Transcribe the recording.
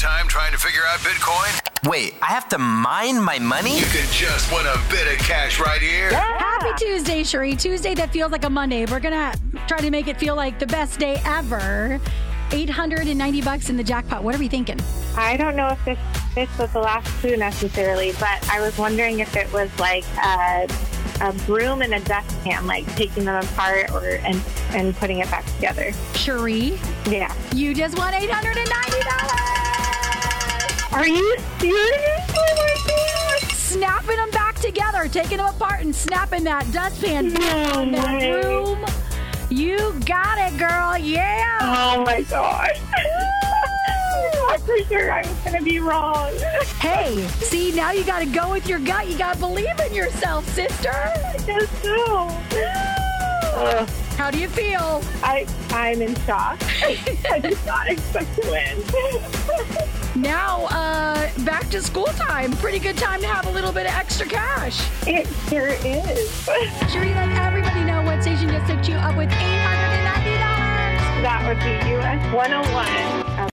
time trying to figure out Bitcoin? Wait, I have to mine my money? You can just win a bit of cash right here. Happy Tuesday, Cherie. Tuesday that feels like a Monday. We're going to try to make it feel like the best day ever. $890 in the jackpot. What are we thinking? I don't know if this was the last clue necessarily, but I was wondering if it was like a broom and a dustpan, like taking them apart and putting it back together. Cherie? Yeah. You just won $890. Are you serious? Oh my God. Snapping them back together, taking them apart and snapping that dustpan down, that broom. You got it, girl. Yeah. Oh my gosh. I'm for sure I was going to be wrong. Hey, see, now you got to go with your gut. You got to believe in yourself, sister. I guess so. How do you feel? I'm in shock. I did not expect to win. Now, back to school time. Pretty good time to have a little bit of extra cash. It sure is. Cherie, let everybody know what station just hooked you up with $890. That would be US 101.